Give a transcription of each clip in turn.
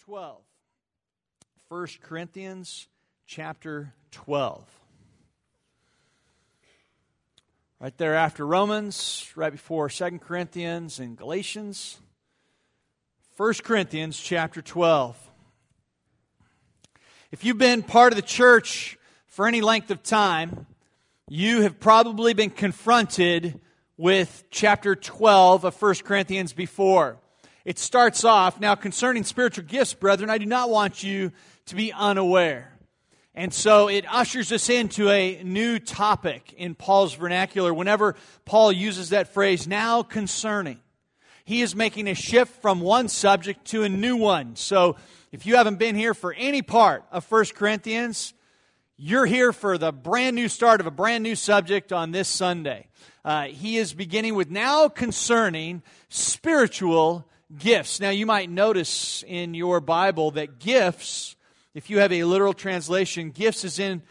12. 1 Corinthians chapter 12. Right there after Romans, right before 2 Corinthians and Galatians. 1 Corinthians chapter 12. If you've been part of the church for any length of time, you have probably been confronted with chapter 12 of 1 Corinthians before. It starts off, "Now concerning spiritual gifts, brethren, I do not want you to be unaware." And so it ushers us into a new topic in Paul's vernacular. Whenever Paul uses that phrase, "now concerning," he is making a shift from one subject to a new one. So if you haven't been here for any part of 1 Corinthians, you're here for the brand new start of a brand new subject on this Sunday. He is beginning with "now concerning spiritual gifts." Now, you might notice in your Bible that gifts, if you have a literal translation, gifts is in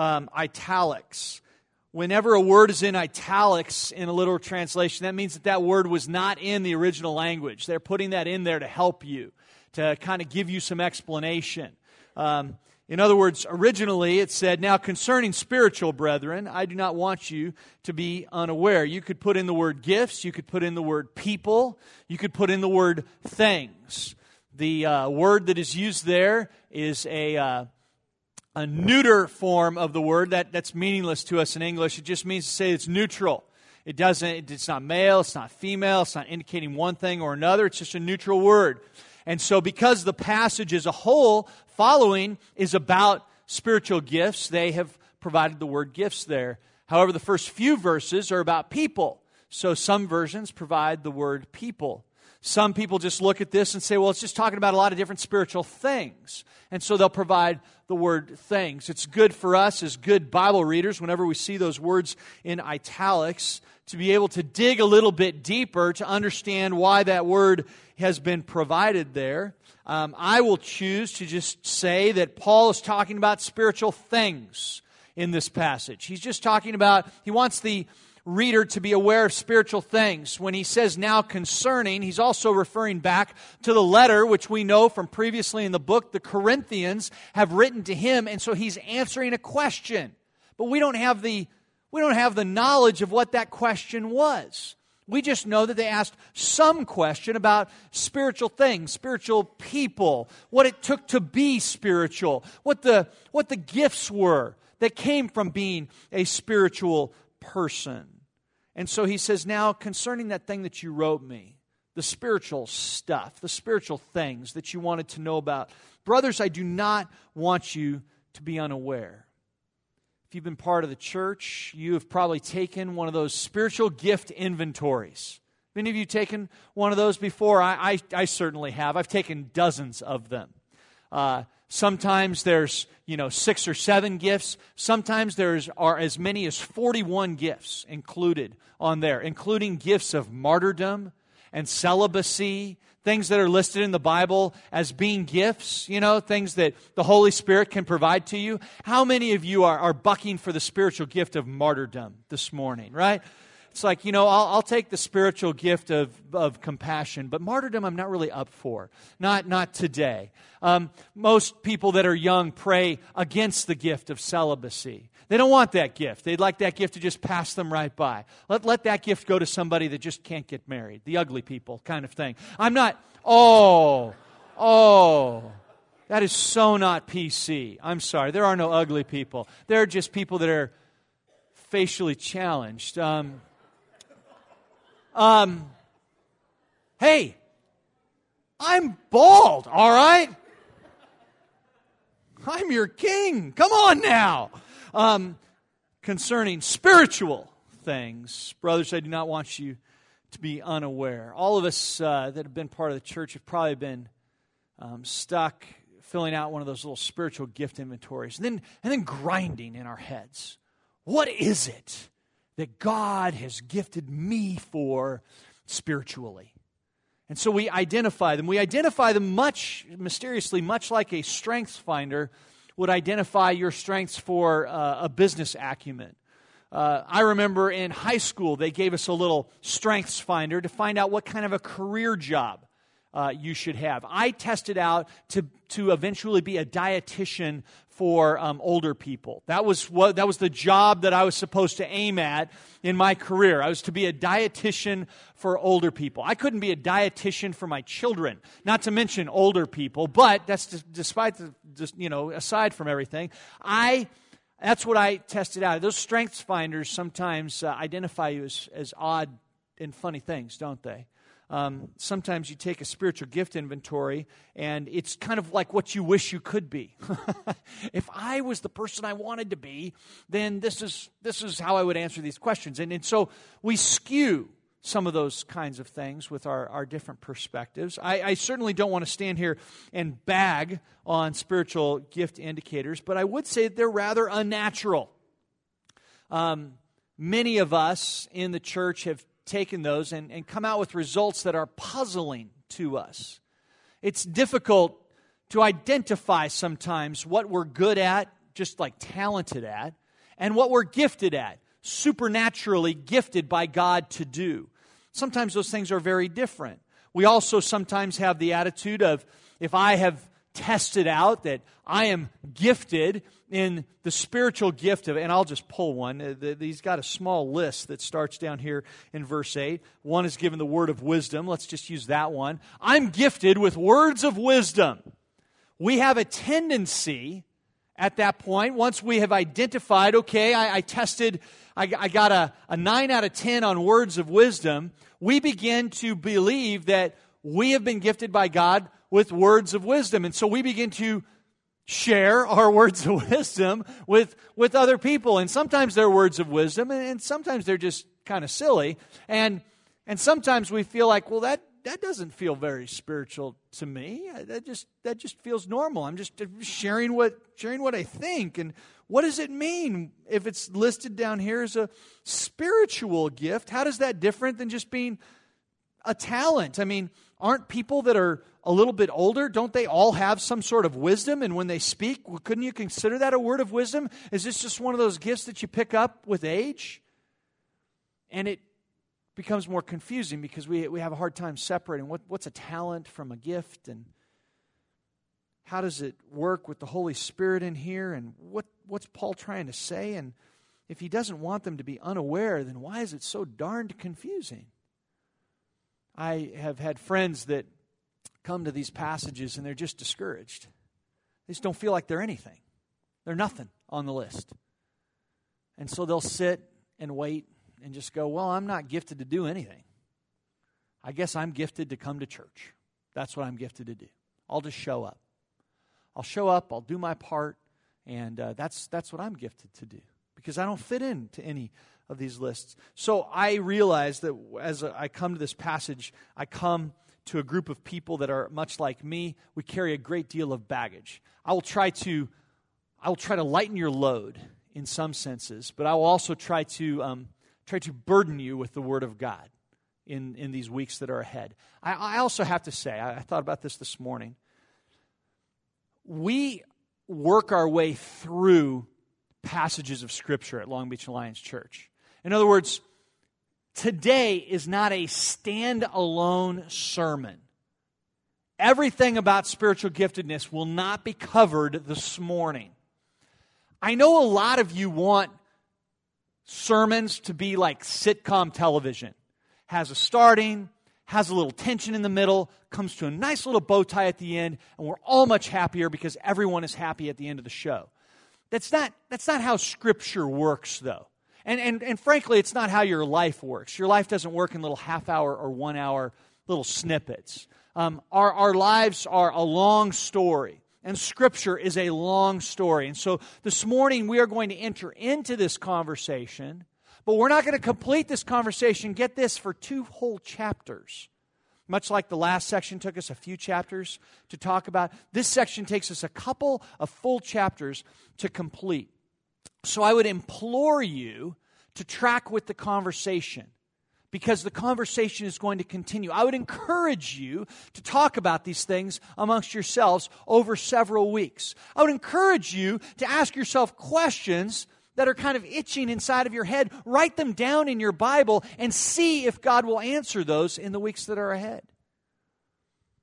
italics. Whenever a word is in italics in a literal translation, that means that that word was not in the original language. They're putting that in there to help you, to kind of give you some explanation. In other words, originally it said, "Now concerning spiritual brethren, I do not want you to be unaware." You could put in the word gifts, you could put in the word people, you could put in the word things. The word that is used there is a neuter form of the word that's meaningless to us in English. It just means to say it's neutral. It's not male, it's not female, it's not indicating one thing or another. It's just a neutral word. And so because the passage as a whole following is about spiritual gifts, they have provided the word gifts there. However, the first few verses are about people. So some versions provide the word people. Some people just look at this and say, well, it's just talking about a lot of different spiritual things. And so they'll provide the word things. It's good for us as good Bible readers, whenever we see those words in italics, to be able to dig a little bit deeper to understand why that word has been provided there. I will choose to just say that Paul is talking about spiritual things in this passage. He's just talking about, he wants the reader to be aware of spiritual things. When he says "now concerning," he's also referring back to the letter which we know from previously in the book the Corinthians have written to him, and so he's answering a question. But we don't have the knowledge of what that question was. We just know that they asked some question about spiritual things, spiritual people, what it took to be spiritual, what the gifts were that came from being a spiritual person. And so he says, "Now concerning that thing that you wrote me, the spiritual stuff, the spiritual things that you wanted to know about, brothers, I do not want you to be unaware." If you've been part of the church, you have probably taken one of those spiritual gift inventories. Many of you taken one of those before? I certainly have. I've taken dozens of them. Sometimes there's 6 or 7 gifts. Sometimes there are as many as 41 gifts included on there, including gifts of martyrdom and celibacy, things that are listed in the Bible as being gifts, things that the Holy Spirit can provide to you. How many of you are bucking for the spiritual gift of martyrdom this morning, right? It's like, I'll take the spiritual gift of compassion, but martyrdom I'm not really up for. Not today. Most people that are young pray against the gift of celibacy. They don't want that gift. They'd like that gift to just pass them right by. Let that gift go to somebody that just can't get married. The ugly people kind of thing. That is so not PC. I'm sorry. There are no ugly people. There are just people that are facially challenged. Hey, I'm bald, all right? I'm your king. Come on now. Concerning spiritual things, brothers, I do not want you to be unaware. All of us that have been part of the church have probably been stuck filling out one of those little spiritual gift inventories and then grinding in our heads. What is it that God has gifted me for spiritually? And so we identify them. We identify them much mysteriously, much like a strengths finder would identify your strengths for a business acumen. I remember in high school, they gave us a little strengths finder to find out what kind of a career job you should have. I tested out to eventually be a dietitian for older people. That was the job that I was supposed to aim at in my career. I was to be a dietitian for older people. I couldn't be a dietitian for my children, not to mention older people. But that's aside from everything, that's what I tested out. Those strengths finders sometimes identify you as odd and funny things, don't they? Sometimes you take a spiritual gift inventory, and it's kind of like what you wish you could be. If I was the person I wanted to be, then this is how I would answer these questions. And so we skew some of those kinds of things with our different perspectives. I certainly don't want to stand here and bag on spiritual gift indicators, but I would say that they're rather unnatural. Many of us in the church have taken those and come out with results that are puzzling to us. It's difficult to identify sometimes what we're good at, just like talented at, and what we're gifted at, supernaturally gifted by God to do. Sometimes those things are very different. We also sometimes have the attitude of, if I have tested out that I am gifted in the spiritual gift of, and I'll just pull one. He's got a small list that starts down here in verse 8. One is given the word of wisdom. Let's just use that one. I'm gifted with words of wisdom. We have a tendency at that point, once we have identified, okay, I tested, I got a 9 out of 10 on words of wisdom, we begin to believe that we have been gifted by God with words of wisdom. And so we begin to share our words of wisdom with other people. And sometimes they're words of wisdom, and sometimes they're just kind of silly. And sometimes we feel like, well, that doesn't feel very spiritual to me. That just feels normal. I'm just sharing what I think. And what does it mean if it's listed down here as a spiritual gift? How does that different than just being a talent? I mean, aren't people that are a little bit older, don't they all have some sort of wisdom? And when they speak, couldn't you consider that a word of wisdom? Is this just one of those gifts that you pick up with age? And it becomes more confusing because we have a hard time separating what's a talent from a gift, and how does it work with the Holy Spirit in here, and what's Paul trying to say? And if he doesn't want them to be unaware, then why is it so darned confusing? I have had friends that come to these passages and they're just discouraged. They just don't feel like they're anything. They're nothing on the list. And so they'll sit and wait and just go, well, I'm not gifted to do anything. I guess I'm gifted to come to church. That's what I'm gifted to do. I'll just show up. I'll show up, I'll do my part, and that's what I'm gifted to do, because I don't fit into any of these lists. So I realize that as I come to this passage, I come to a group of people that are much like me. We carry a great deal of baggage. I will try to lighten your load in some senses, but I will also try to burden you with the Word of God in these weeks that are ahead. I also have to say, I thought about this morning. We work our way through passages of Scripture at Long Beach Alliance Church. In other words, today is not a stand-alone sermon. Everything about spiritual giftedness will not be covered this morning. I know a lot of you want sermons to be like sitcom television. Has a starting, has a little tension in the middle, comes to a nice little bow tie at the end, and we're all much happier because everyone is happy at the end of the show. That's not how Scripture works, though. And frankly, it's not how your life works. Your life doesn't work in little half-hour or one-hour little snippets. Our lives are a long story, and Scripture is a long story. And so this morning we are going to enter into this conversation, but we're not going to complete this conversation, get this, for 2 whole chapters. Much like the last section took us a few chapters to talk about, this section takes us a couple of full chapters to complete. So I would implore you to track with the conversation, because the conversation is going to continue. I would encourage you to talk about these things amongst yourselves over several weeks. I would encourage you to ask yourself questions that are kind of itching inside of your head. Write them down in your Bible and see if God will answer those in the weeks that are ahead.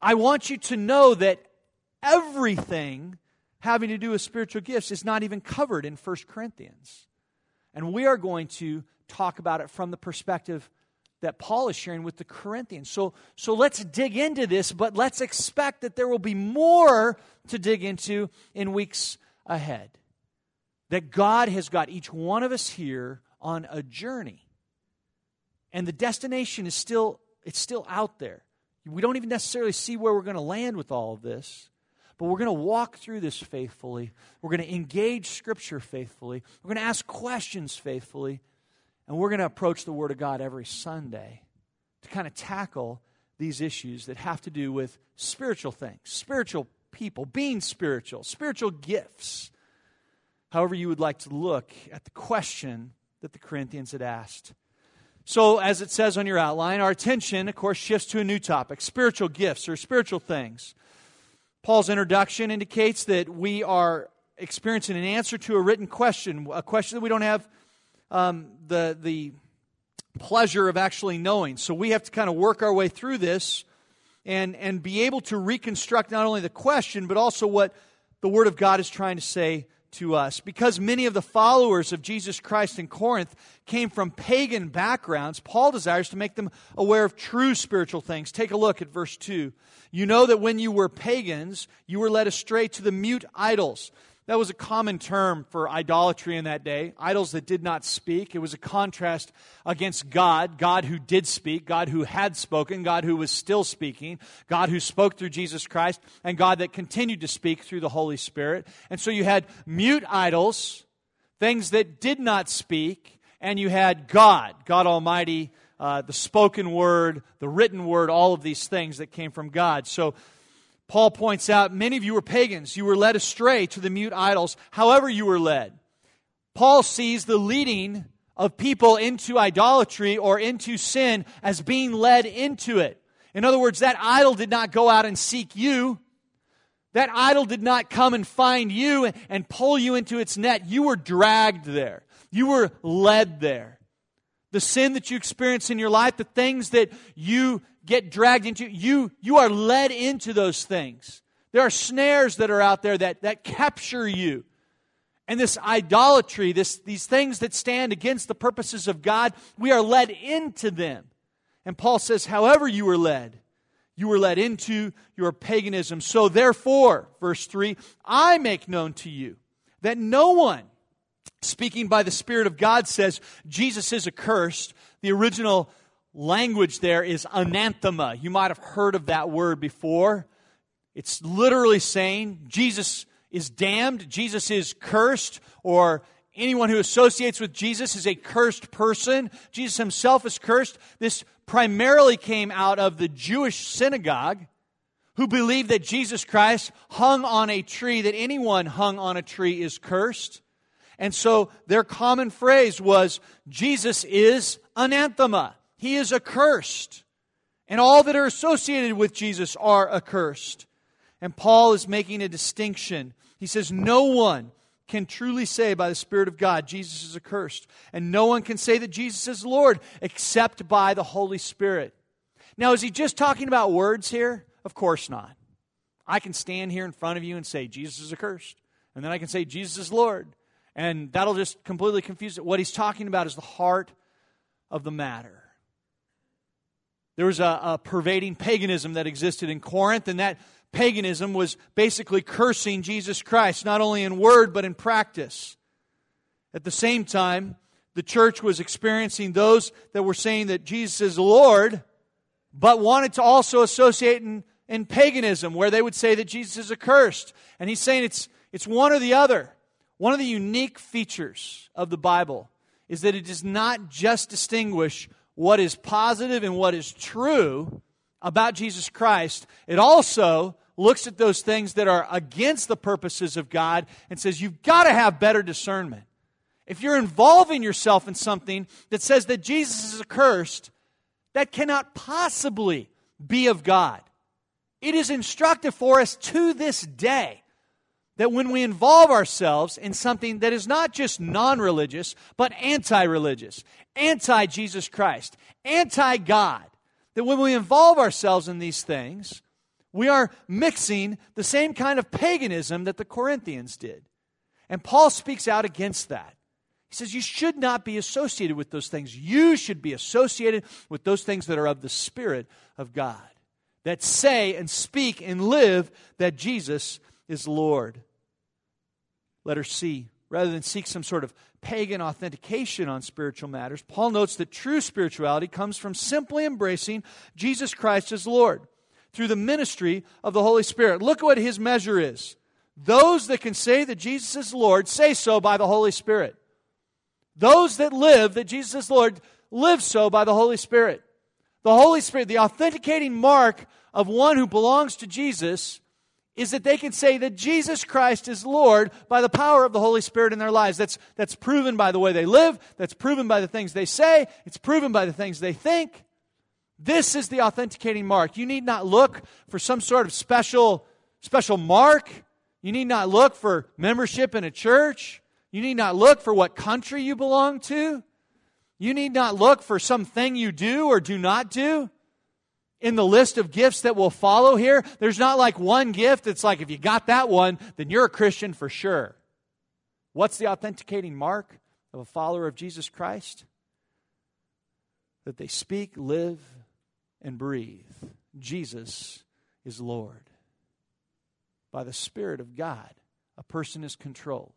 I want you to know that everything having to do with spiritual gifts is not even covered in 1 Corinthians. And we are going to talk about it from the perspective that Paul is sharing with the Corinthians. So let's dig into this, but let's expect that there will be more to dig into in weeks ahead. That God has got each one of us here on a journey. And the destination is still out there. We don't even necessarily see where we're going to land with all of this. But we're going to walk through this faithfully. We're going to engage Scripture faithfully. We're going to ask questions faithfully. And we're going to approach the Word of God every Sunday to kind of tackle these issues that have to do with spiritual things, spiritual people, being spiritual gifts. However you would like to look at the question that the Corinthians had asked. So, as it says on your outline, our attention, of course, shifts to a new topic, spiritual gifts or spiritual things. Paul's introduction indicates that we are experiencing an answer to a written question, a question that we don't have the pleasure of actually knowing. So we have to kind of work our way through this and be able to reconstruct not only the question, but also what the Word of God is trying to say to us. Because many of the followers of Jesus Christ in Corinth came from pagan backgrounds, Paul desires to make them aware of true spiritual things. Take a look at verse 2. You know that when you were pagans, you were led astray to the mute idols. That was a common term for idolatry in that day. Idols that did not speak. It was a contrast against God. God who did speak. God who had spoken. God who was still speaking. God who spoke through Jesus Christ. And God that continued to speak through the Holy Spirit. And so you had mute idols, things that did not speak. And you had God Almighty, the spoken word, the written word, all of these things that came from God. So Paul points out, many of you were pagans. You were led astray to the mute idols, however you were led. Paul sees the leading of people into idolatry or into sin as being led into it. In other words, that idol did not go out and seek you. That idol did not come and find you and pull you into its net. You were dragged there. You were led there. The sin that you experience in your life, the things that you get dragged into, you are led into those things. There are snares that are out there that capture you. And this idolatry, these things that stand against the purposes of God, we are led into them. And Paul says, however you were led into your paganism. So therefore, verse 3, I make known to you that no one, speaking by the Spirit of God, says Jesus is accursed. The original language there is anathema. You might have heard of that word before. It's literally saying Jesus is damned, Jesus is cursed, or anyone who associates with Jesus is a cursed person. Jesus himself is cursed. This primarily came out of the Jewish synagogue, who believed that Jesus Christ hung on a tree, that anyone hung on a tree is cursed. And so their common phrase was, Jesus is anathema. He is accursed. And all that are associated with Jesus are accursed. And Paul is making a distinction. He says, no one can truly say by the Spirit of God, Jesus is accursed. And no one can say that Jesus is Lord except by the Holy Spirit. Now, is he just talking about words here? Of course not. I can stand here in front of you and say, Jesus is accursed. And then I can say, Jesus is Lord. And that'll just completely confuse it. What he's talking about is the heart of the matter. There was a pervading paganism that existed in Corinth, and that paganism was basically cursing Jesus Christ, not only in word but in practice. At the same time, the church was experiencing those that were saying that Jesus is Lord, but wanted to also associate in paganism, where they would say that Jesus is accursed. And he's saying it's one or the other. One of the unique features of the Bible is that it does not just distinguish what is positive and what is true about Jesus Christ. It also looks at those things that are against the purposes of God and says, you've got to have better discernment. If you're involving yourself in something that says that Jesus is accursed, that cannot possibly be of God. It is instructive for us to this day that when we involve ourselves in something that is not just non-religious, but anti-religious, anti-Jesus Christ, anti-God, that when we involve ourselves in these things, We are mixing the same kind of paganism that the Corinthians did. And Paul speaks out against that. He says you should not be associated with those things. You should be associated with those things that are of the Spirit of God, that say and speak and live that Jesus is Lord. Letter C. Rather than seek some sort of pagan authentication on spiritual matters, Paul notes that true spirituality comes from simply embracing Jesus Christ as Lord through the ministry of the Holy Spirit. Look at what his measure is. Those that can say that Jesus is Lord say so by the Holy Spirit. Those that live that Jesus is Lord live so by the Holy Spirit. The Holy Spirit, the authenticating mark of one who belongs to Jesus, is that they can say that Jesus Christ is Lord by the power of the Holy Spirit in their lives. That's proven by the way they live. That's proven by the things they say. It's proven by the things they think. This is the authenticating mark. You need not look for some sort of special mark. You need not look for membership in a church. You need not look for what country you belong to. You need not look for something you do or do not do. In the list of gifts that will follow here, there's not like one gift. It's like if you got that one, then you're a Christian for sure. What's the authenticating mark of a follower of Jesus Christ? That they speak, live, and breathe. Jesus is Lord. By the Spirit of God, a person is controlled.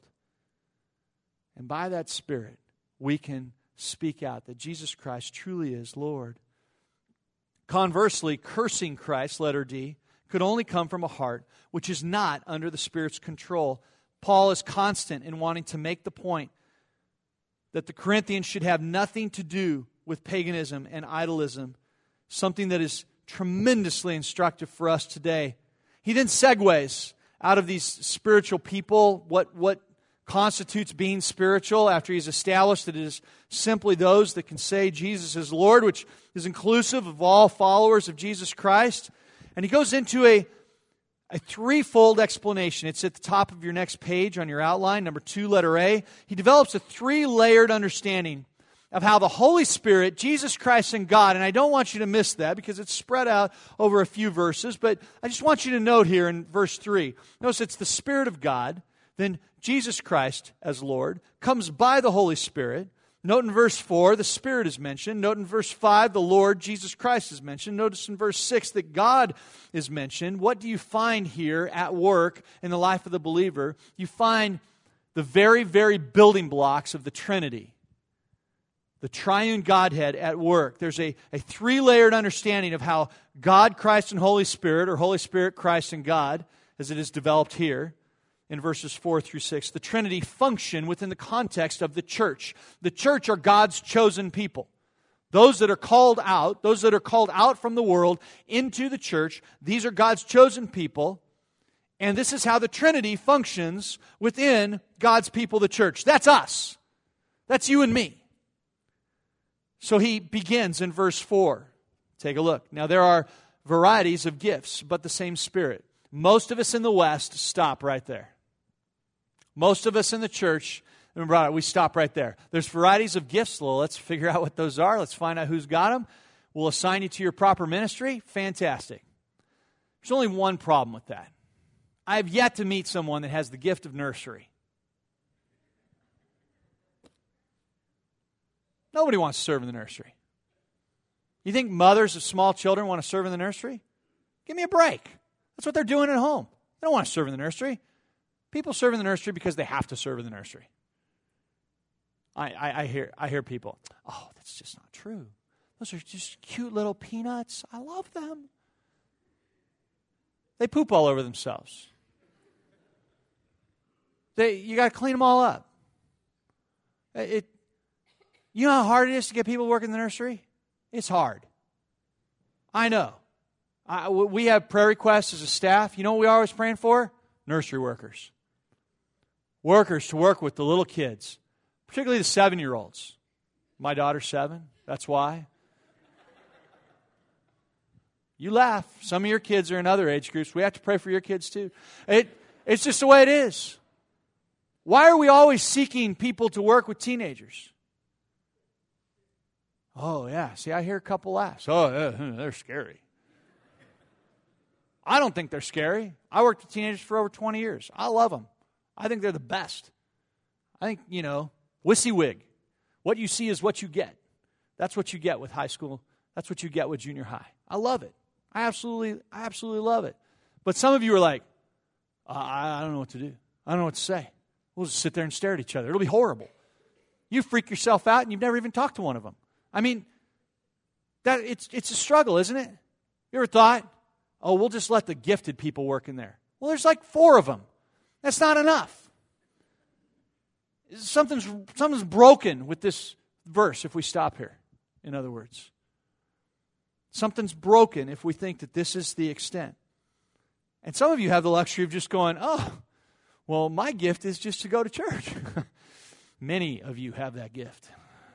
And by that Spirit, we can speak out that Jesus Christ truly is Lord. Conversely, cursing Christ, letter D, could only come from a heart which is not under the Spirit's control. Paul is constant in wanting to make the point that the Corinthians should have nothing to do with paganism and idolism, something that is tremendously instructive for us today. He then segues out of these spiritual people what constitutes being spiritual after he's established that it is simply those that can say Jesus is Lord, which is inclusive of all followers of Jesus Christ. And he goes into a threefold explanation. It's at the top of your next page on your outline, number 2, letter A. He develops a 3-layered understanding of how the Holy Spirit, Jesus Christ, and God, and I don't want you to miss that because it's spread out over a few verses, but I just want you to note here in verse 3, notice it's the Spirit of God, then Jesus Christ as Lord, comes by the Holy Spirit. Note in verse 4, the Spirit is mentioned. Note in verse 5, the Lord Jesus Christ is mentioned. Notice in verse 6 that God is mentioned. What do you find here at work in the life of the believer? You find the very, very building blocks of the Trinity. The triune Godhead at work. There's a 3-layered understanding of how God, Christ, and Holy Spirit, or Holy Spirit, Christ, and God, as it is developed here in verses 4 through 6, the Trinity function within the context of the church. The church are God's chosen people. Those that are called out from the world into the church, these are God's chosen people. And this is how the Trinity functions within God's people, the church. That's us. That's you and me. So he begins in verse 4. Take a look. Now there are varieties of gifts, but the same Spirit. Most of us in the West stop right there. Most of us in the church, we stop right there. There's varieties of gifts. Well, let's figure out what those are. Let's find out who's got them. We'll assign you to your proper ministry. Fantastic. There's only one problem with that. I have yet to meet someone that has the gift of nursery. Nobody wants to serve in the nursery. You think mothers of small children want to serve in the nursery? Give me a break. That's what they're doing at home. They don't want to serve in the nursery. People serve in the nursery because they have to serve in the nursery. I hear people, oh, that's just not true. Those are just cute little peanuts. I love them. They poop all over themselves. You got to clean them all up. You know how hard it is to get people to work in the nursery? It's hard. I know. We have prayer requests as a staff. You know what we're always praying for? Nursery workers. Workers to work with the little kids, particularly the 7-year-olds. My daughter's 7. That's why. You laugh. Some of your kids are in other age groups. We have to pray for your kids too. It's just the way it is. Why are we always seeking people to work with teenagers? Oh, yeah. See, I hear a couple laughs. Oh, yeah, they're scary. I don't think they're scary. I worked with teenagers for over 20 years. I love them. I think they're the best. I think, WYSIWYG. What you see is what you get. That's what you get with high school. That's what you get with junior high. I love it. I absolutely love it. But some of you are like, I don't know what to do. I don't know what to say. We'll just sit there and stare at each other. It'll be horrible. You freak yourself out and you've never even talked to one of them. I mean, it's a struggle, isn't it? You ever thought, we'll just let the gifted people work in there. Well, there's like 4 of them. That's not enough. Something's broken with this verse if we stop here, in other words. Something's broken if we think that this is the extent. And some of you have the luxury of just going, well, my gift is just to go to church. Many of you have that gift.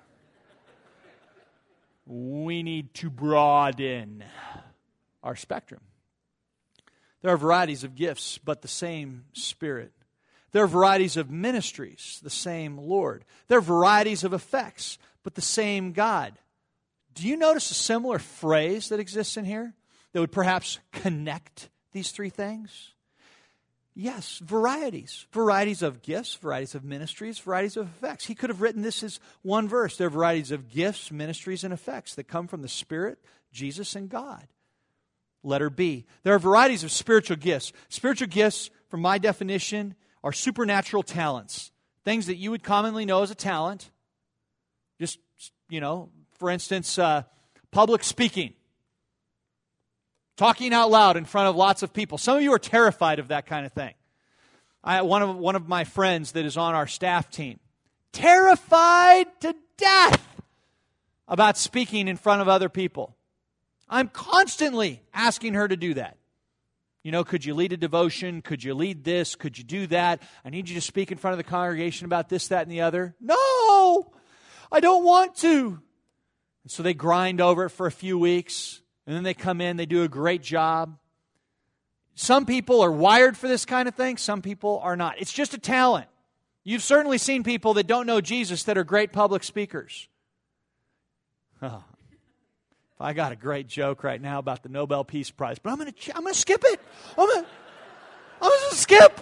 We need to broaden our spectrum. There are varieties of gifts, but the same Spirit. There are varieties of ministries, the same Lord. There are varieties of effects, but the same God. Do you notice a similar phrase that exists in here that would perhaps connect these 3 things? Yes, varieties. Varieties of gifts, varieties of ministries, varieties of effects. He could have written this as one verse. There are varieties of gifts, ministries, and effects that come from the Spirit, Jesus, and God. Letter B. There are varieties of spiritual gifts. Spiritual gifts, from my definition, are supernatural talents. Things that you would commonly know as a talent. Just, for instance, public speaking. Talking out loud in front of lots of people. Some of you are terrified of that kind of thing. One of my friends that is on our staff team, terrified to death about speaking in front of other people. I'm constantly asking her to do that. Could you lead a devotion? Could you lead this? Could you do that? I need you to speak in front of the congregation about this, that, and the other. No, I don't want to. And so they grind over it for a few weeks. And then they come in, they do a great job. Some people are wired for this kind of thing. Some people are not. It's just a talent. You've certainly seen people that don't know Jesus that are great public speakers. Oh, if I got a great joke right now about the Nobel Peace Prize, but I'm going to skip it. I'm going to skip.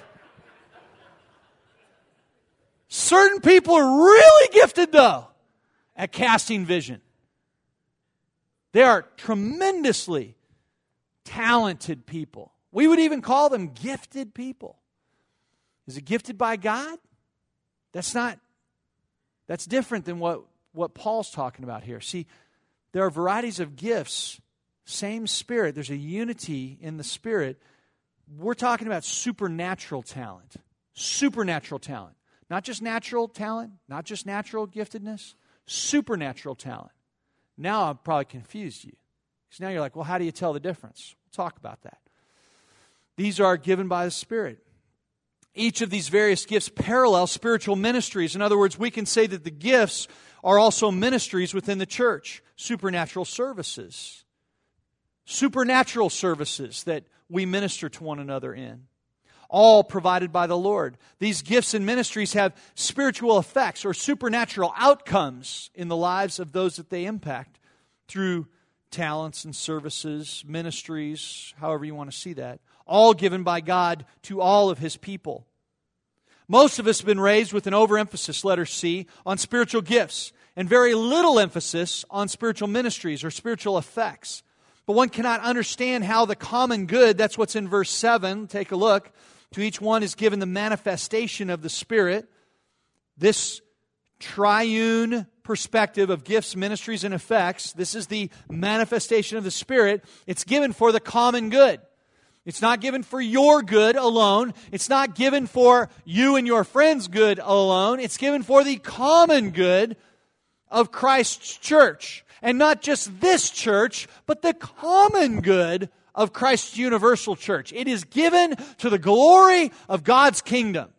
Certain people are really gifted, though, at casting vision. They are tremendously talented people. We would even call them gifted people. Is it gifted by God? That's different than what Paul's talking about here. See, there are varieties of gifts, same Spirit. There's a unity in the Spirit. We're talking about supernatural talent. Supernatural talent. Not just natural talent, not just natural giftedness, supernatural talent. Now I've probably confused you. Because now you're like, well, how do you tell the difference? We'll talk about that. These are given by the Spirit. Each of these various gifts parallel spiritual ministries. In other words, we can say that the gifts are also ministries within the church. Supernatural services. Supernatural services that we minister to one another in. All provided by the Lord. These gifts and ministries have spiritual effects or supernatural outcomes in the lives of those that they impact through talents and services, ministries, however you want to see that. All given by God to all of His people. Most of us have been raised with an overemphasis, letter C, on spiritual gifts and very little emphasis on spiritual ministries or spiritual effects. But one cannot understand how the common good, that's what's in verse 7, take a look. To each one is given the manifestation of the Spirit. This triune perspective of gifts, ministries, and effects, this is the manifestation of the Spirit. It's given for the common good. It's not given for your good alone. It's not given for you and your friends' good alone. It's given for the common good of Christ's church. And not just this church, but the common good of Christ's universal church. It is given to the glory of God's kingdom.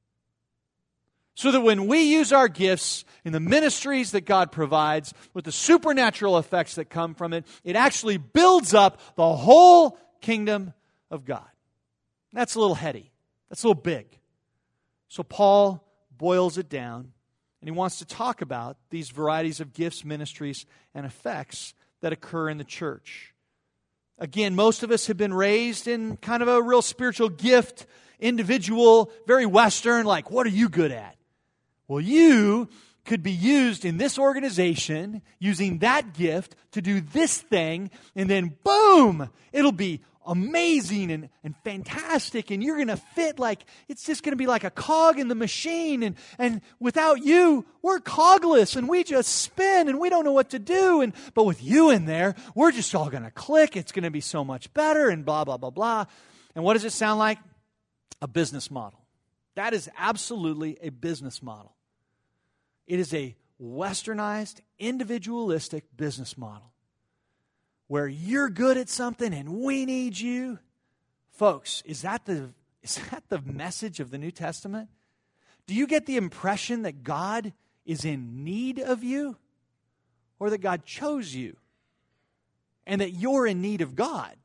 So that when we use our gifts in the ministries that God provides, with the supernatural effects that come from it, it actually builds up the whole kingdom of God. That's a little heady. That's a little big. So Paul boils it down, and he wants to talk about these varieties of gifts, ministries, and effects that occur in the church. Again, most of us have been raised in kind of a real spiritual gift, individual, very Western, like, what are you good at? Well, you could be used in this organization using that gift to do this thing, and then boom, it'll be amazing and fantastic, and you're going to fit like, it's just going to be like a cog in the machine, and without you, we're cogless, and we just spin, and we don't know what to do, but with you in there, we're just all going to click, it's going to be so much better, and blah, blah, blah, blah. And what does it sound like? A business model. That is absolutely a business model. It is a westernized, individualistic business model where you're good at something and we need you. Folks, is that the message of the New Testament? Do you get the impression that God is in need of you, or that God chose you and that you're in need of God?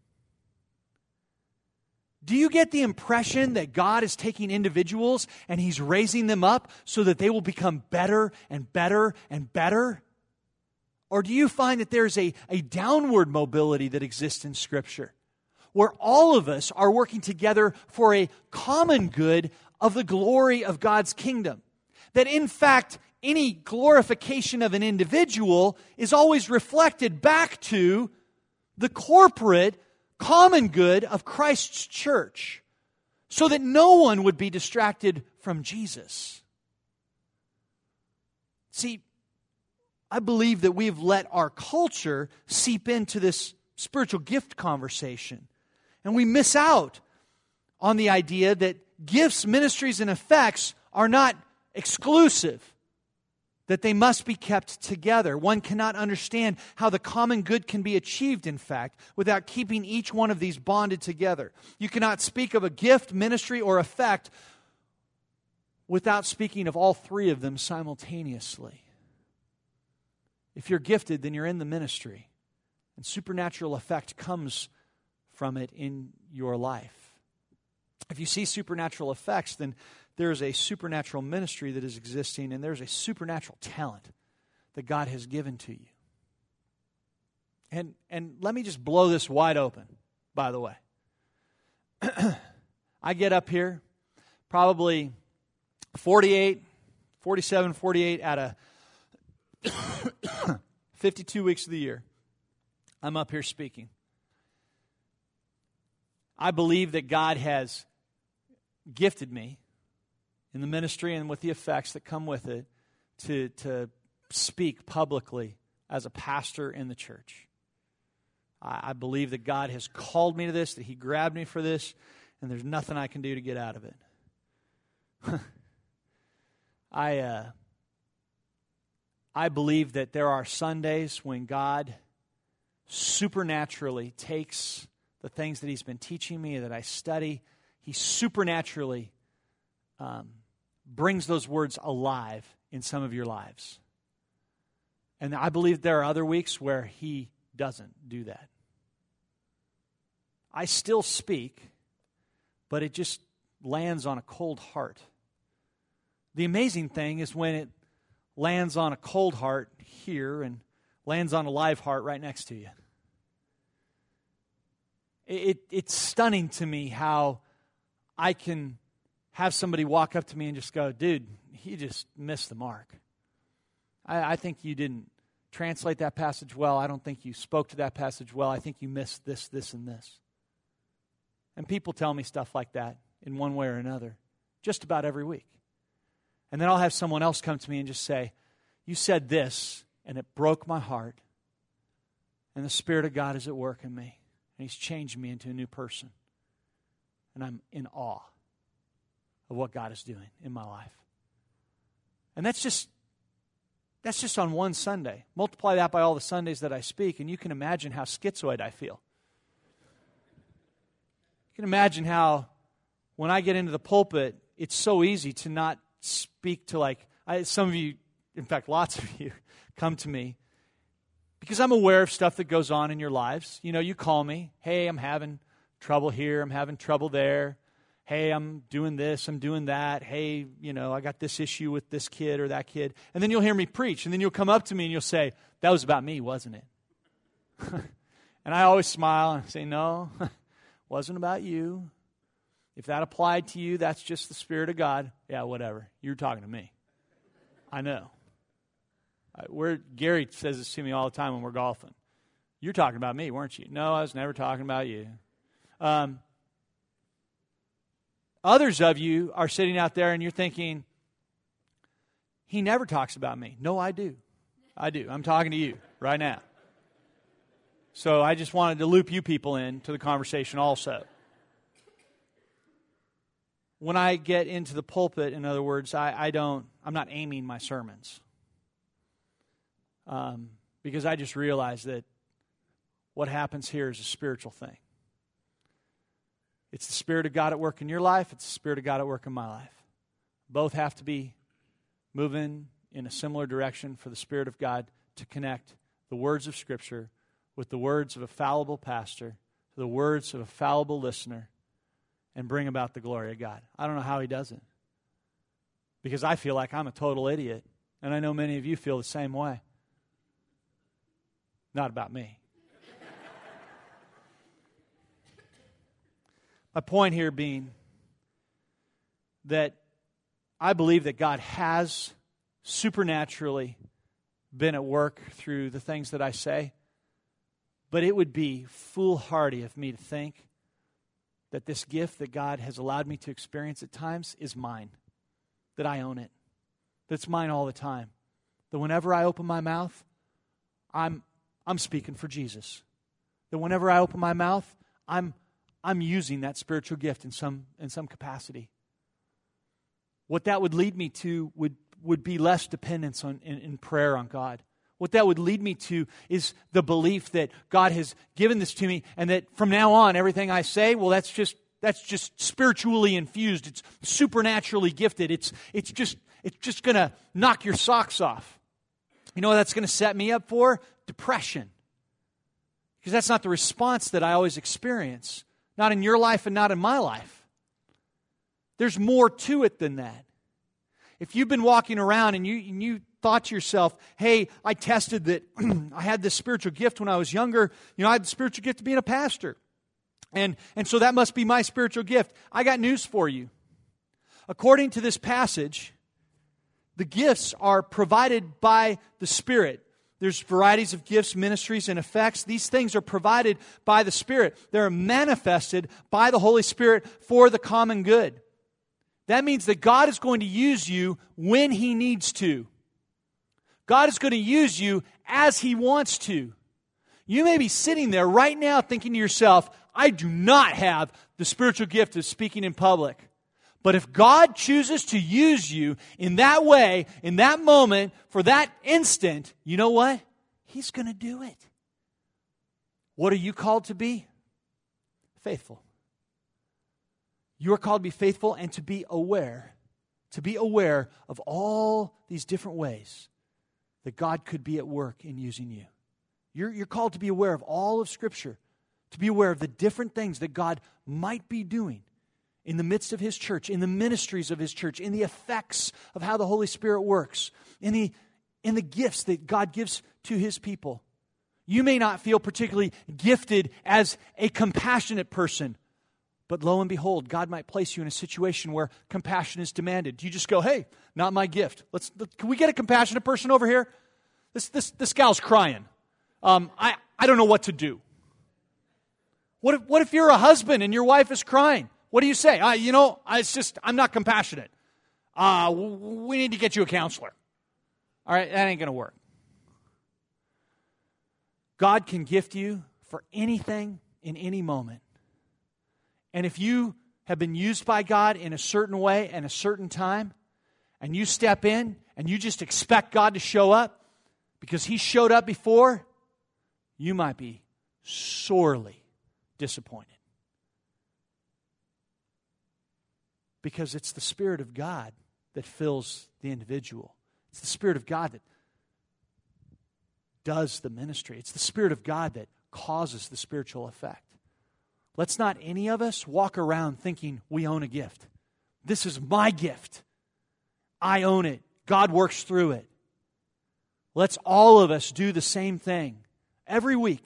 Do you get the impression that God is taking individuals and He's raising them up so that they will become better and better and better? Or do you find that there's a downward mobility that exists in Scripture, where all of us are working together for a common good of the glory of God's kingdom? That in fact, any glorification of an individual is always reflected back to the corporate common good of Christ's church, so that no one would be distracted from Jesus. See, I believe that we've let our culture seep into this spiritual gift conversation, and we miss out on the idea that gifts, ministries, and effects are not exclusive, that they must be kept together. One cannot understand how the common good can be achieved, in fact, without keeping each one of these bonded together. You cannot speak of a gift, ministry, or effect without speaking of all three of them simultaneously. If you're gifted, then you're in the ministry, and supernatural effect comes from it in your life. If you see supernatural effects, then there's a supernatural ministry that is existing, and there's a supernatural talent that God has given to you. And let me just blow this wide open, by the way. I get up here probably 48 out of 52 weeks of the year. I'm up here speaking. I believe that God has gifted me in the ministry and with the effects that come with it to speak publicly as a pastor in the church. I believe that God has called me to this, that He grabbed me for this, and there's nothing I can do to get out of it. I believe that there are Sundays when God supernaturally takes the things that He's been teaching me, that I study, He supernaturally brings those words alive in some of your lives. And I believe there are other weeks where He doesn't do that. I still speak, but it just lands on a cold heart. The amazing thing is when it lands on a cold heart here and lands on a live heart right next to you. It's stunning to me how I can have somebody walk up to me and just go, dude, you just missed the mark. I think you didn't translate that passage well. I don't think you spoke to that passage well. I think you missed this, this, and this. And people tell me stuff like that in one way or another just about every week. And then I'll have someone else come to me and just say, you said this, and it broke my heart. And the Spirit of God is at work in me. And He's changed me into a new person. And I'm in awe of what God is doing in my life. And that's just on one Sunday. Multiply that by all the Sundays that I speak, and you can imagine how schizoid I feel. You can imagine how when I get into the pulpit, it's so easy to not speak to some of you, in fact, lots of you, come to me because I'm aware of stuff that goes on in your lives. You know, you call me, hey, I'm having trouble here, I'm having trouble there. Hey, I'm doing this, I'm doing that. Hey, I got this issue with this kid or that kid. And then you'll hear me preach, and then you'll come up to me and you'll say, that was about me, wasn't it? And I always smile and say, no, wasn't about you. If that applied to you, that's just the Spirit of God. Yeah, whatever. You're talking to me. I know. Gary says this to me all the time when we're golfing. You're talking about me, weren't you? No, I was never talking about you. Others of you are sitting out there and you're thinking, he never talks about me. No, I do. I do. I'm talking to you right now. So I just wanted to loop you people into the conversation also. When I get into the pulpit, in other words, I'm not aiming my sermons. Because I just realize that what happens here is a spiritual thing. It's the Spirit of God at work in your life. It's the Spirit of God at work in my life. Both have to be moving in a similar direction for the Spirit of God to connect the words of Scripture with the words of a fallible pastor, the words of a fallible listener, and bring about the glory of God. I don't know how he does it. Because I feel like I'm a total idiot. And I know many of you feel the same way. Not about me. My point here being that I believe that God has supernaturally been at work through the things that I say, but it would be foolhardy of me to think that this gift that God has allowed me to experience at times is mine, that I own it, that it's mine all the time, that whenever I open my mouth, I'm speaking for Jesus, that whenever I open my mouth, I'm using that spiritual gift in some capacity. What that would lead me to would be less dependence in prayer on God. What that would lead me to is the belief that God has given this to me, and that from now on, everything I say, well, that's just spiritually infused. It's supernaturally gifted. It's just going to knock your socks off. You know what that's going to set me up for? Depression. Because that's not the response that I always experience. Not in your life and not in my life. There's more to it than that. If you've been walking around and you thought to yourself, hey, I tested that I had this spiritual gift when I was younger. You know, I had the spiritual gift of being a pastor. And so that must be my spiritual gift. I got news for you. According to this passage, the gifts are provided by the Spirit. There's varieties of gifts, ministries, and effects. These things are provided by the Spirit. They're manifested by the Holy Spirit for the common good. That means that God is going to use you when He needs to. God is going to use you as He wants to. You may be sitting there right now thinking to yourself, I do not have the spiritual gift of speaking in public. But if God chooses to use you in that way, in that moment, for that instant, you know what? He's going to do it. What are you called to be? Faithful. You are called to be faithful and to be aware of all these different ways that God could be at work in using you. You're called to be aware of all of Scripture, to be aware of the different things that God might be doing in the midst of His church, in the ministries of His church, in the effects of how the Holy Spirit works, in the gifts that God gives to His people. You may not feel particularly gifted as a compassionate person, but lo and behold, God might place you in a situation where compassion is demanded. You just go, hey, not my gift. Can we get a compassionate person over here? This gal's crying. I don't know what to do. What if you're a husband and your wife is crying? What do you say? I'm not compassionate. We need to get you a counselor. All right, that ain't going to work. God can gift you for anything in any moment. And if you have been used by God in a certain way and a certain time, and you step in and you just expect God to show up because He showed up before, you might be sorely disappointed. Because it's the Spirit of God that fills the individual. It's the Spirit of God that does the ministry. It's the Spirit of God that causes the spiritual effect. Let's not any of us walk around thinking we own a gift. This is my gift. I own it. God works through it. Let's all of us do the same thing every week,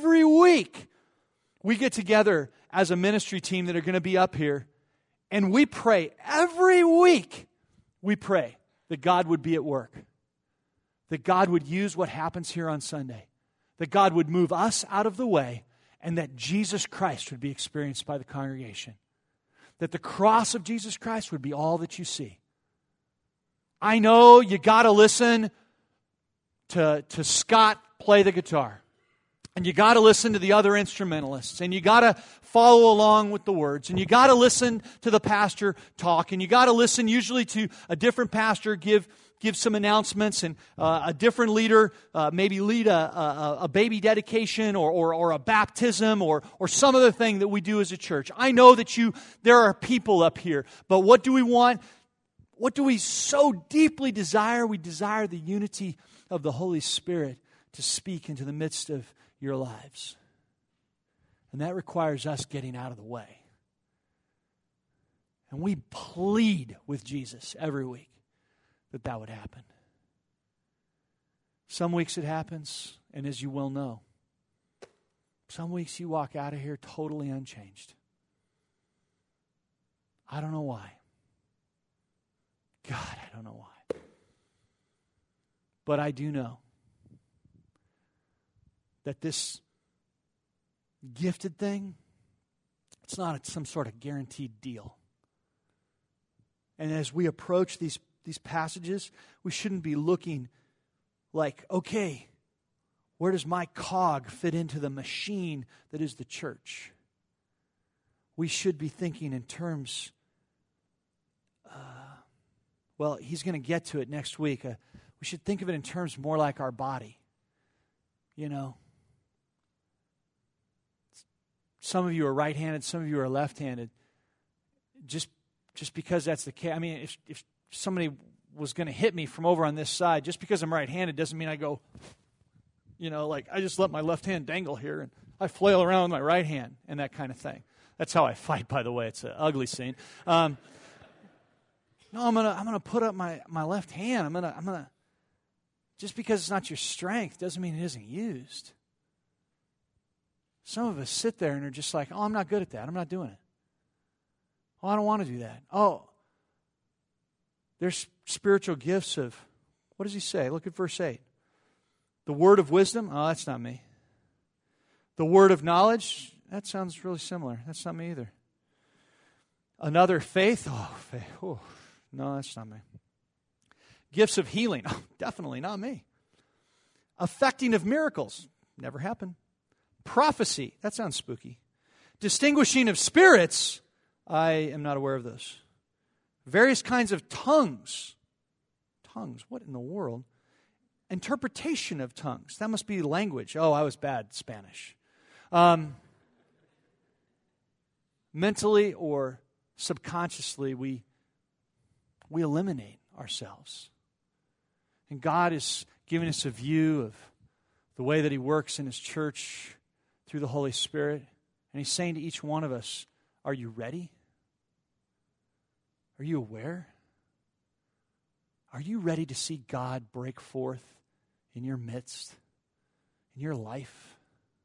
we get together as a ministry team that are going to be up here, and we pray. Every week, we pray that God would be at work, that God would use what happens here on Sunday, that God would move us out of the way, and that Jesus Christ would be experienced by the congregation, that the cross of Jesus Christ would be all that you see. I know you got to listen to Scott play the guitar. And you got to listen to the other instrumentalists. And you got to follow along with the words. And you got to listen to the pastor talk. And you got to listen usually to a different pastor give some announcements. And a different leader maybe lead a baby dedication or a baptism or some other thing that we do as a church. I know that there are people up here. But what do we want? What do we so deeply desire? We desire the unity of the Holy Spirit to speak into the midst of your lives. And that requires us getting out of the way. And we plead with Jesus every week that would happen. Some weeks it happens, and as you well know, some weeks you walk out of here totally unchanged. I don't know why. God, I don't know why. But I do know that this gifted thing, it's not some sort of guaranteed deal. And as we approach these passages, we shouldn't be looking like, okay, where does my cog fit into the machine that is the church? We should be thinking in terms, well, he's going to get to it next week. We should think of it in terms more like our body. You know, some of you are right-handed, some of you are left-handed. Just because that's the case. I mean, if somebody was going to hit me from over on this side, just because I'm right-handed doesn't mean I go, you know, like I just let my left hand dangle here and I flail around with my right hand and that kind of thing. That's how I fight, by the way. It's an ugly scene. No, I'm gonna put up my left hand. I'm gonna. Just because it's not your strength doesn't mean it isn't used. Some of us sit there and are just like, oh, I'm not good at that. I'm not doing it. Oh, I don't want to do that. Oh, there's spiritual gifts of, what does he say? Look at verse 8. The word of wisdom, oh, that's not me. The word of knowledge, that sounds really similar. That's not me either. Another faith, no, that's not me. Gifts of healing, oh, definitely not me. Affecting of miracles, never happened. Prophecy, that sounds spooky. Distinguishing of spirits, I am not aware of those. Various kinds of tongues. Tongues, what in the world? Interpretation of tongues, that must be language. Oh, I was bad at Spanish. Mentally or subconsciously, we eliminate ourselves. And God is giving us a view of the way that He works in His church through the Holy Spirit. And He's saying to each one of us, are you ready? Are you aware? Are you ready to see God break forth in your midst, in your life?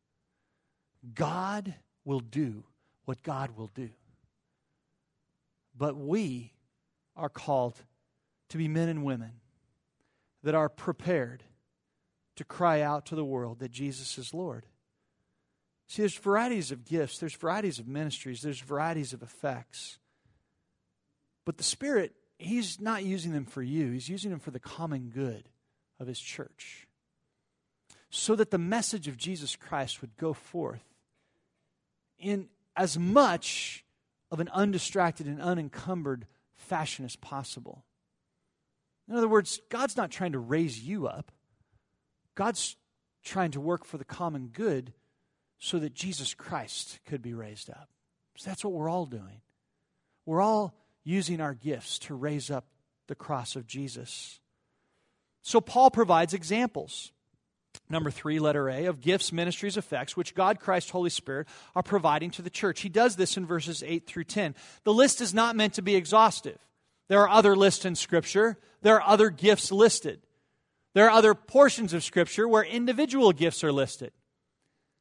God will do what God will do. But we are called to be men and women that are prepared to cry out to the world that Jesus is Lord. See, there's varieties of gifts, there's varieties of ministries, there's varieties of effects. But the Spirit, He's not using them for you. He's using them for the common good of His church. So that the message of Jesus Christ would go forth in as much of an undistracted and unencumbered fashion as possible. In other words, God's not trying to raise you up. God's trying to work for the common good so that Jesus Christ could be raised up. So that's what we're all doing. We're all using our gifts to raise up the cross of Jesus. So Paul provides examples. Number 3, letter A, of gifts, ministries, effects, which God, Christ, Holy Spirit are providing to the church. He does this in verses 8 through 10. The list is not meant to be exhaustive. There are other lists in Scripture. There are other gifts listed. There are other portions of Scripture where individual gifts are listed.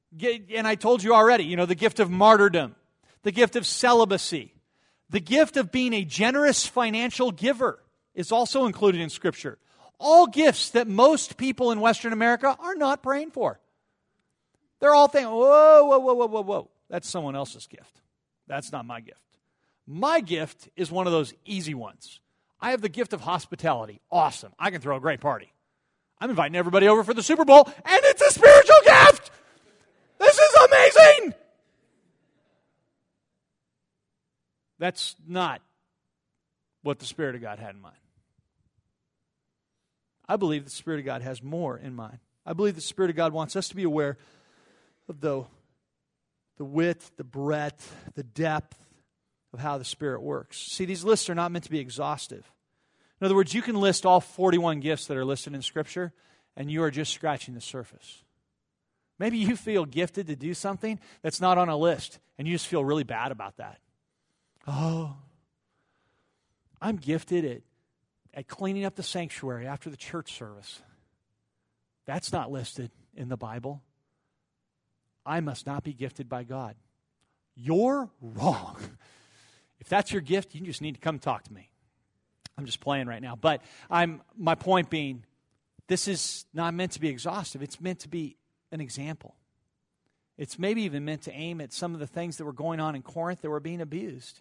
And I told you already, the gift of martyrdom, the gift of celibacy, the gift of being a generous financial giver is also included in Scripture. All gifts that most people in Western America are not praying for. They're all thinking, whoa. That's someone else's gift. That's not my gift. My gift is one of those easy ones. I have the gift of hospitality. Awesome. I can throw a great party. I'm inviting everybody over for the Super Bowl, and it's a spiritual gift! This is amazing! That's not what the Spirit of God had in mind. I believe the Spirit of God has more in mind. I believe the Spirit of God wants us to be aware of the width, the breadth, the depth of how the Spirit works. See, these lists are not meant to be exhaustive. In other words, you can list all 41 gifts that are listed in Scripture, and you are just scratching the surface. Maybe you feel gifted to do something that's not on a list, and you just feel really bad about that. Oh, I'm gifted at cleaning up the sanctuary after the church service. That's not listed in the Bible. I must not be gifted by God. You're wrong. If that's your gift, you just need to come talk to me. I'm just playing right now. But my point being, this is not meant to be exhaustive. It's meant to be an example. It's maybe even meant to aim at some of the things that were going on in Corinth that were being abused.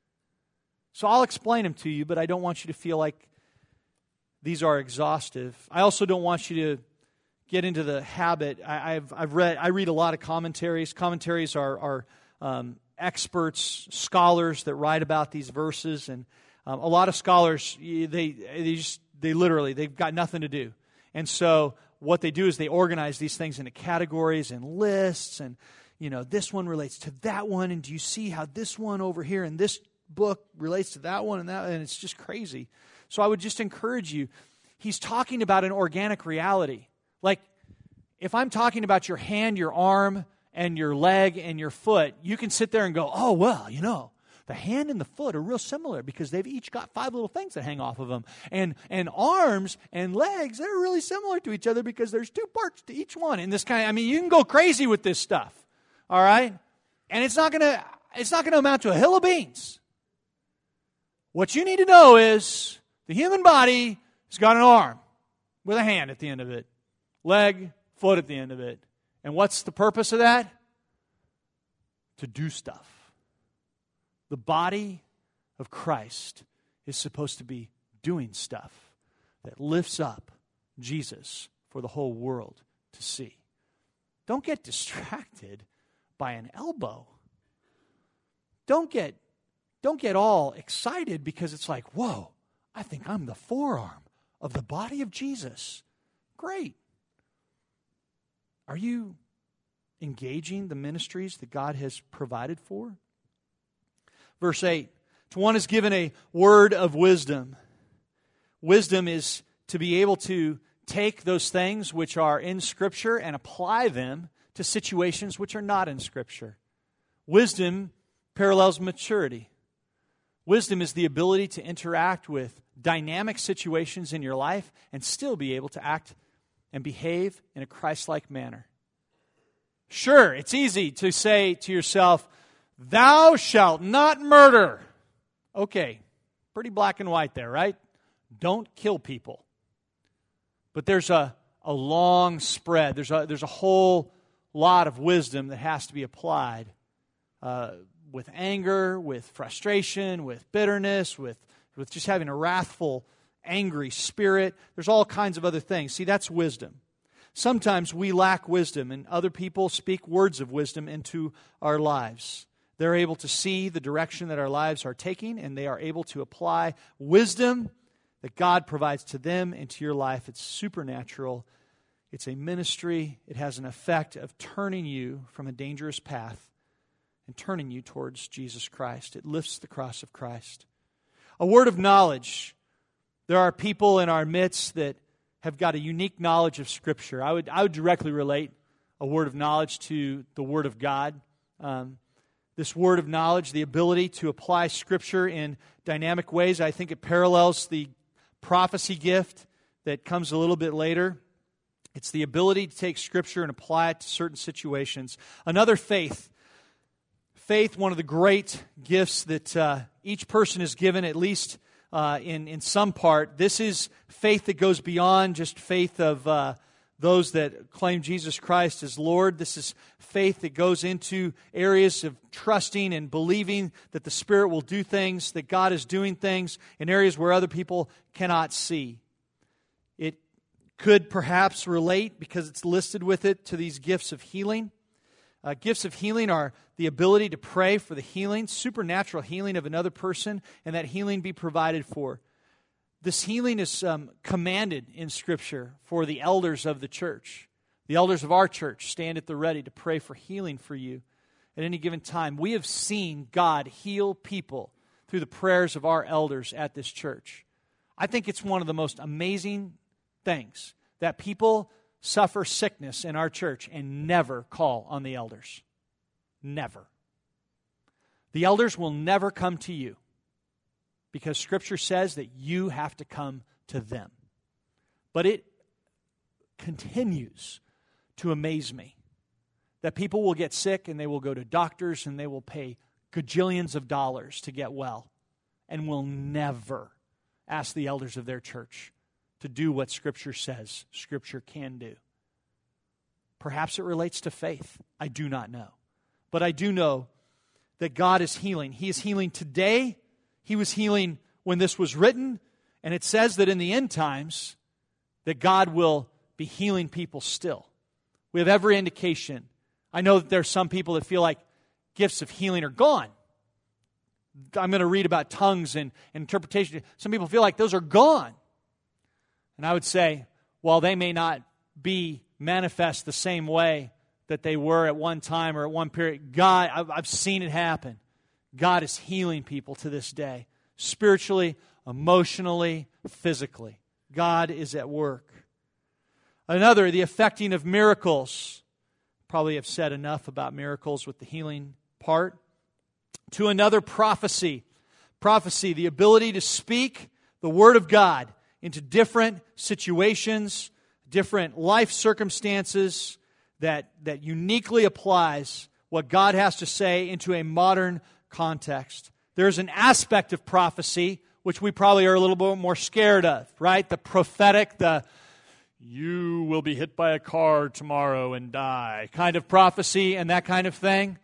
So I'll explain them to you, but I don't want you to feel like these are exhaustive. I also don't want you to get into the habit. I read a lot of commentaries. Commentaries are experts, scholars that write about these verses, and a lot of scholars they've got nothing to do, and so what they do is they organize these things into categories and lists, and this one relates to that one, and do you see how this one over here in this book relates to that one and that, and it's just crazy. So I would just encourage you. He's talking about an organic reality. Like, if I'm talking about your hand, your arm, and your leg, and your foot, you can sit there and go, oh, well, the hand and the foot are real similar because they've each got 5 little things that hang off of them. And arms and legs, they're really similar to each other because there's 2 parts to each one. And you can go crazy with this stuff. All right? And it's not gonna amount to a hill of beans. What you need to know is the human body has got an arm with a hand at the end of it, leg, foot at the end of it. And what's the purpose of that? To do stuff. The body of Christ is supposed to be doing stuff that lifts up Jesus for the whole world to see. Don't get distracted by an elbow. Don't get all excited because it's like, whoa, I think I'm the forearm of the body of Jesus. Great. Are you engaging the ministries that God has provided for? Verse 8, to one is given a word of wisdom. Wisdom is to be able to take those things which are in Scripture and apply them to situations which are not in Scripture. Wisdom parallels maturity. Wisdom is the ability to interact with dynamic situations in your life and still be able to act and behave in a Christ-like manner. Sure, it's easy to say to yourself, thou shalt not murder. Okay, pretty black and white there, right? Don't kill people. But there's a long spread. There's a whole lot of wisdom that has to be applied with anger, with frustration, with bitterness, with just having a wrathful, angry spirit. There's all kinds of other things. See, that's wisdom. Sometimes we lack wisdom, and other people speak words of wisdom into our lives. They're able to see the direction that our lives are taking, and they are able to apply wisdom that God provides to them into your life. It's supernatural. It's a ministry. It has an effect of turning you from a dangerous path and turning you towards Jesus Christ. It lifts the cross of Christ. A word of knowledge. There are people in our midst that have got a unique knowledge of Scripture. I would directly relate a word of knowledge to the Word of God. This word of knowledge, the ability to apply Scripture in dynamic ways, I think it parallels the prophecy gift that comes a little bit later It's the ability to take Scripture and apply it to certain situations. Another faith. Faith, one of the great gifts that each person is given, at least in some part. This is faith that goes beyond just faith of those that claim Jesus Christ as Lord. This is faith that goes into areas of trusting and believing that the Spirit will do things, that God is doing things in areas where other people cannot see. It could perhaps relate, because it's listed with it, to these gifts of healing. Gifts of healing are the ability to pray for the healing, supernatural healing of another person, and that healing be provided for. This healing is commanded in Scripture for the elders of the church. The elders of our church stand at the ready to pray for healing for you at any given time. We have seen God heal people through the prayers of our elders at this church. I think it's one of the most amazing things that people suffer sickness in our church and never call on the elders. Never. The elders will never come to you, because Scripture says that you have to come to them. But it continues to amaze me that people will get sick and they will go to doctors and they will pay gajillions of dollars to get well, and will never ask the elders of their church to do what Scripture says Scripture can do. Perhaps it relates to faith. I do not know. But I do know that God is healing. He is healing today. He was healing when this was written. And it says that in the end times, that God will be healing people still. We have every indication. I know that there are some people that feel like gifts of healing are gone. I'm going to read about tongues and interpretation. Some people feel like those are gone. And I would say, while they may not be manifest the same way that they were at one time or at one period, God, I've seen it happen. God is healing people to this day, spiritually, emotionally, physically. God is at work. Another, the effecting of miracles. Probably have said enough about miracles with the healing part. To another, prophecy. Prophecy, the ability to speak the Word of God into different situations, different life circumstances that uniquely applies what God has to say into a modern context. There's an aspect of prophecy which we probably are a little bit more scared of, right? The prophetic, you will be hit by a car tomorrow and die kind of prophecy and that kind of thing.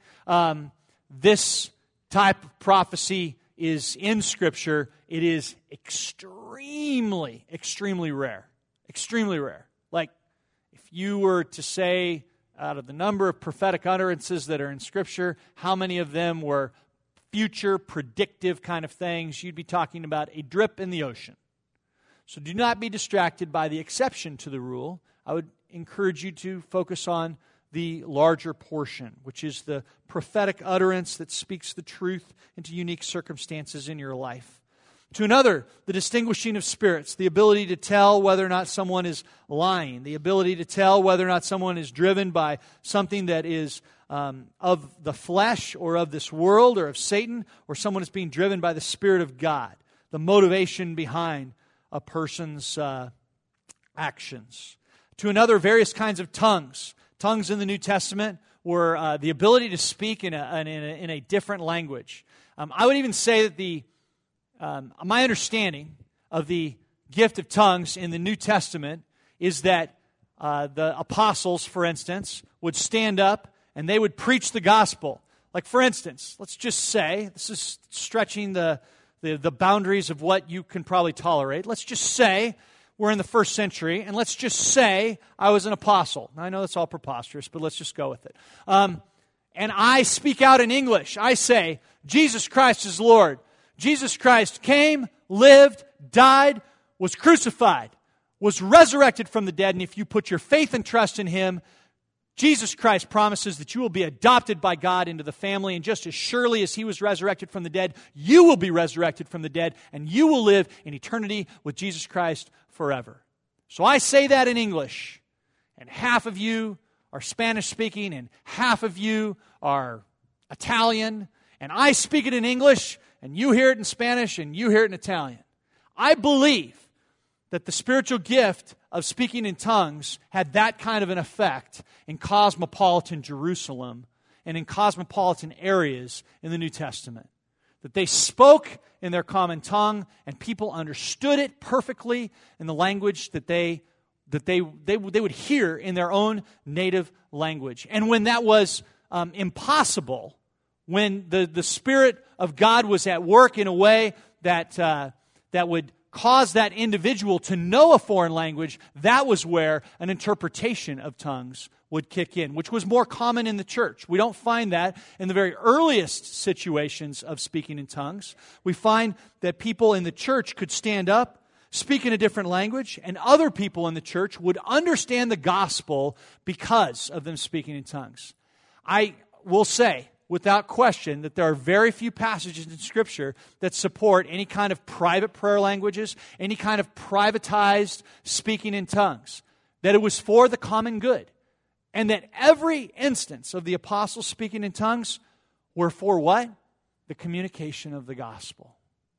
This type of prophecy is in Scripture. It is extremely, extremely rare. Extremely rare. Like, if you were to say, out of the number of prophetic utterances that are in Scripture, how many of them were future predictive kind of things, you'd be talking about a drip in the ocean. So do not be distracted by the exception to the rule. I would encourage you to focus on the larger portion, which is the prophetic utterance that speaks the truth into unique circumstances in your life. To another, the distinguishing of spirits, the ability to tell whether or not someone is lying, the ability to tell whether or not someone is driven by something that is of the flesh or of this world or of Satan, or someone is being driven by the Spirit of God, the motivation behind a person's actions. To another, various kinds of tongues. Tongues in the New Testament were the ability to speak in a different language. I would even say that my understanding of the gift of tongues in the New Testament is that the apostles, for instance, would stand up and they would preach the gospel. Like, for instance, let's just say, this is stretching the boundaries of what you can probably tolerate. Let's just say we're in the first century, and let's just say I was an apostle. Now, I know that's all preposterous, but let's just go with it. And I speak out in English. I say, Jesus Christ is Lord. Jesus Christ came, lived, died, was crucified, was resurrected from the dead, and if you put your faith and trust in Him, Jesus Christ promises that you will be adopted by God into the family, and just as surely as He was resurrected from the dead, you will be resurrected from the dead, and you will live in eternity with Jesus Christ forever. So I say that in English, and half of you are Spanish-speaking, and half of you are Italian, and I speak it in English, and you hear it in Spanish, and you hear it in Italian. I believe that the spiritual gift of speaking in tongues had that kind of an effect in cosmopolitan Jerusalem and in cosmopolitan areas in the New Testament. That they spoke in their common tongue and people understood it perfectly in the language that they would hear in their own native language. And when that was impossible, when the Spirit of God was at work in a way that would cause that individual to know a foreign language, that was where an interpretation of tongues would kick in, which was more common in the church. We don't find that in the very earliest situations of speaking in tongues. We find that people in the church could stand up, speak in a different language, and other people in the church would understand the gospel because of them speaking in tongues. I will say, without question, that there are very few passages in Scripture that support any kind of private prayer languages, any kind of privatized speaking in tongues. That it was for the common good. And that every instance of the apostles speaking in tongues were for what? The communication of the gospel.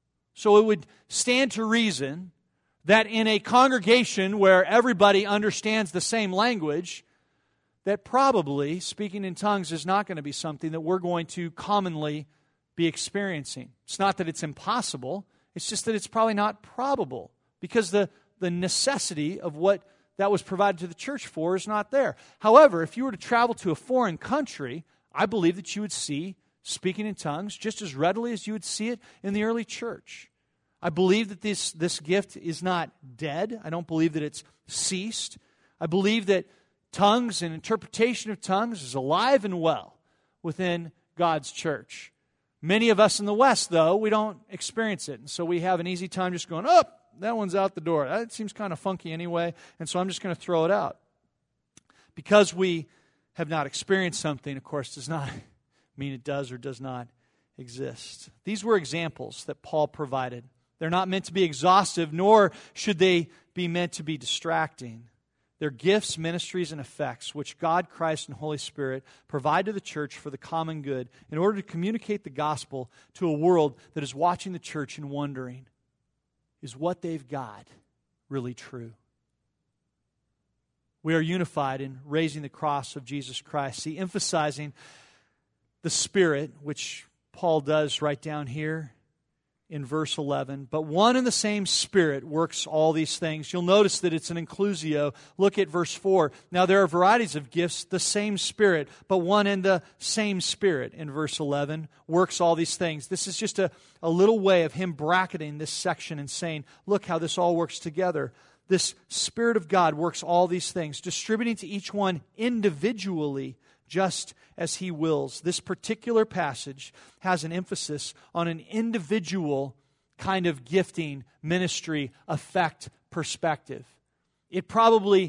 So it would stand to reason that in a congregation where everybody understands the same language, that probably speaking in tongues is not going to be something that we're going to commonly be experiencing. It's not that it's impossible, it's just that it's probably not probable, because the necessity of what that was provided to the church for is not there. However, if you were to travel to a foreign country, I believe that you would see speaking in tongues just as readily as you would see it in the early church. I believe that this gift is not dead. I don't believe that it's ceased. I believe that tongues and interpretation of tongues is alive and well within God's church. Many of us in the West, though, we don't experience it. And so we have an easy time just going, oh, that one's out the door. That seems kind of funky anyway, and so I'm just going to throw it out. Because we have not experienced something, of course, does not mean it does or does not exist. These were examples that Paul provided. They're not meant to be exhaustive, nor should they be meant to be distracting. They're gifts, ministries, and effects which God, Christ, and Holy Spirit provide to the church for the common good in order to communicate the gospel to a world that is watching the church and wondering, is what they've got really true? We are unified in raising the cross of Jesus Christ. See, emphasizing the Spirit, which Paul does right down here in verse 11. But one and the same Spirit works all these things. You'll notice that it's an inclusio. Look at verse 4. Now there are varieties of gifts, the same Spirit, but one and the same Spirit, in verse 11, works all these things. This is just a little way of him bracketing this section and saying, look how this all works together. This Spirit of God works all these things, distributing to each one individually just as He wills. This particular passage has an emphasis on an individual kind of gifting, ministry, effect, perspective. It probably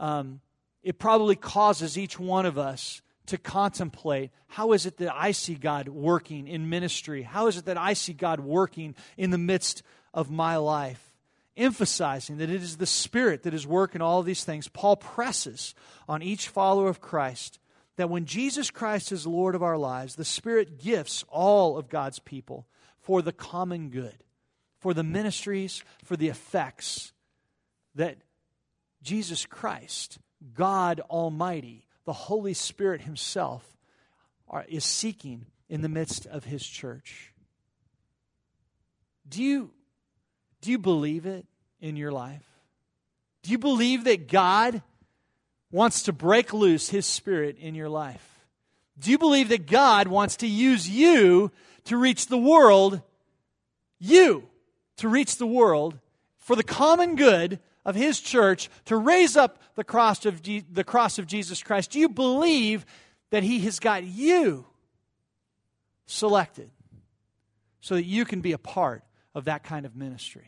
causes each one of us to contemplate, how is it that I see God working in ministry? How is it that I see God working in the midst of my life? Emphasizing that it is the Spirit that is working all of these things, Paul presses on each follower of Christ that when Jesus Christ is Lord of our lives, the Spirit gifts all of God's people for the common good, for the ministries, for the effects that Jesus Christ, God Almighty, the Holy Spirit Himself, is seeking in the midst of His church. Do you believe it in your life? Do you believe that God wants to break loose His Spirit in your life? Do you believe that God wants to use you to reach the world, for the common good of His church, to raise up the cross of Jesus Christ? Do you believe that He has got you selected so that you can be a part of that kind of ministry?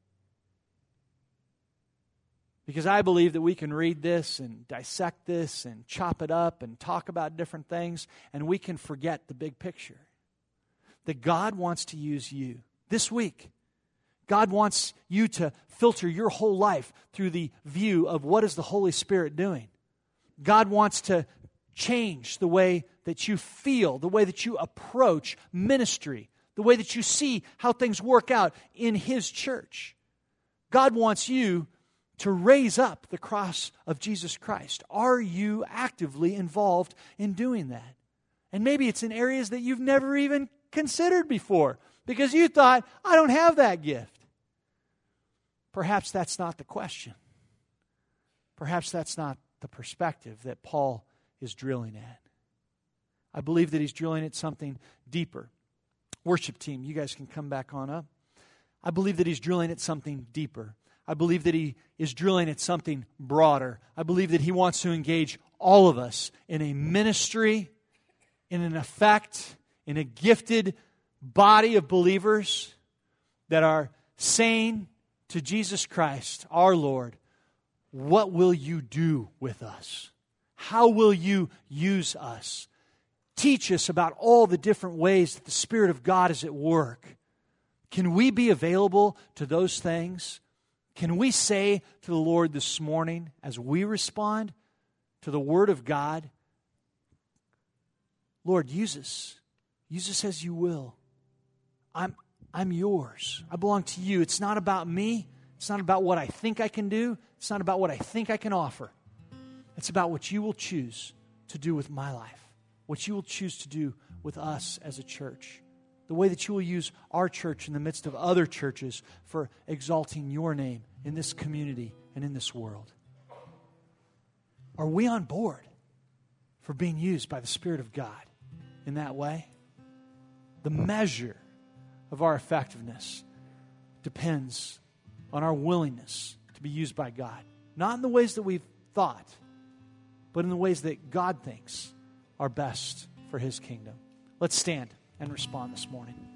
Because I believe that we can read this and dissect this and chop it up and talk about different things, and we can forget the big picture. That God wants to use you this week. God wants you to filter your whole life through the view of what is the Holy Spirit doing. God wants to change the way that you feel, the way that you approach ministry, the way that you see how things work out in His church. God wants you to raise up the cross of Jesus Christ. Are you actively involved in doing that? And maybe it's in areas that you've never even considered before because you thought, I don't have that gift. Perhaps that's not the question. Perhaps that's not the perspective that Paul is drilling at. I believe that he's drilling at something deeper. Worship team, you guys can come back on up. I believe that he's drilling at something deeper. I believe that he is drilling at something broader. I believe that he wants to engage all of us in a ministry, in an effect, in a gifted body of believers that are saying to Jesus Christ, our Lord, what will you do with us? How will you use us? Teach us about all the different ways that the Spirit of God is at work. Can we be available to those things? Can we say to the Lord this morning, as we respond to the Word of God, Lord, use us. Use us as you will. I'm yours. I belong to you. It's not about me. It's not about what I think I can do. It's not about what I think I can offer. It's about what you will choose to do with my life, what you will choose to do with us as a church, the way that you will use our church in the midst of other churches for exalting your name in this community and in this world. Are we on board for being used by the Spirit of God in that way? The measure of our effectiveness depends on our willingness to be used by God. Not in the ways that we've thought, but in the ways that God thinks are best for His kingdom. Let's stand and respond this morning.